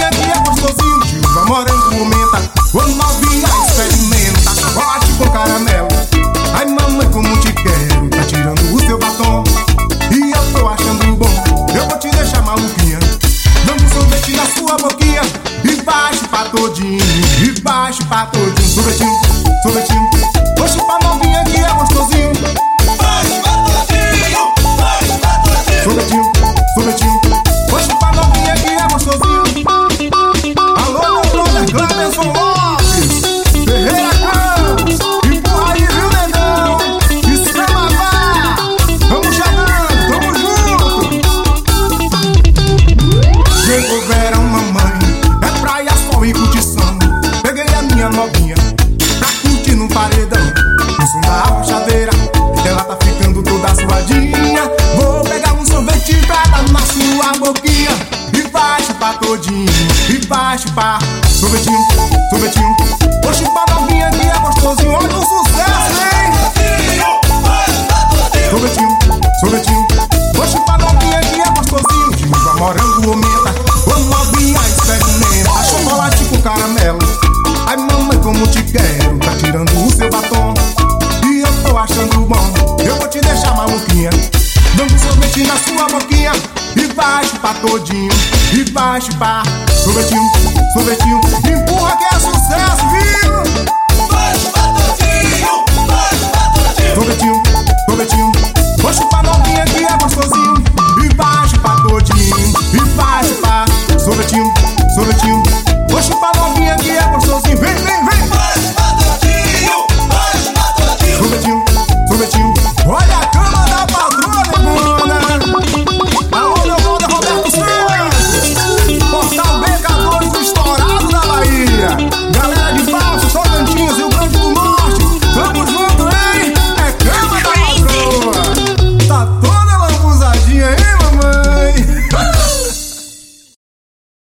novinha que é gostosinho. Gilva, morango, menta, ô novinha experimenta. Chocolate com caramelo. Ai mamãe, como te quero. Tá tirando o seu batom e eu tô achando bom. Eu vou te deixar maluquinha, dando um sorvete na sua boquinha. E vai chupar todinho, e vai chupar todinho. Sorvetinho, sorvetinho, vou chupar novinha que é gostosinho. Vai chupar todinho, vai chupar todinho. Sorvetinho, sorvetinho, vou chupar novinha que é gostosinho. Alô, meu brother Clemenson Lopes, Ferreira Campos, empurra aí, viu, negão? Isso é babá, vamos chegando, tamo junto. Chegou o verão, mamãe, é praia, sol e curtição. Peguei a minha novinha pra curtir num paredão. No som da arrochadeira, ela tá ficando toda suadinha. Vou pegar um sorvete pra dar na sua boquinha. E vai chupar todinho, e vai chupar. Sorvetinho, sorvetinho, vou chupar novinha que é gostosinho. Olha o sucesso, hein? Sorvetinho, sorvetinho, vou chupar novinha que é gostosinho. Gilva, morango ou menta, ô novinha experimenta. Chocolate com caramelo. Ai mamãe, como te quero. Tá tirando o seu batom e eu tô achando bom. Eu vou te deixar maluquinha, dando um sorvete na sua boquinha. E vai chupar todinho, e vai chupar. Sorvetinho, sorvetinho, empurra que é sucesso, viu? Vai chupar todinho, vai chupar todinho. Sorvetinho, sorvetinho, vou chupar novinha que é gostosinho. E vai chupar todinho, e vai chupar. Sorvetinho, sorvetinho,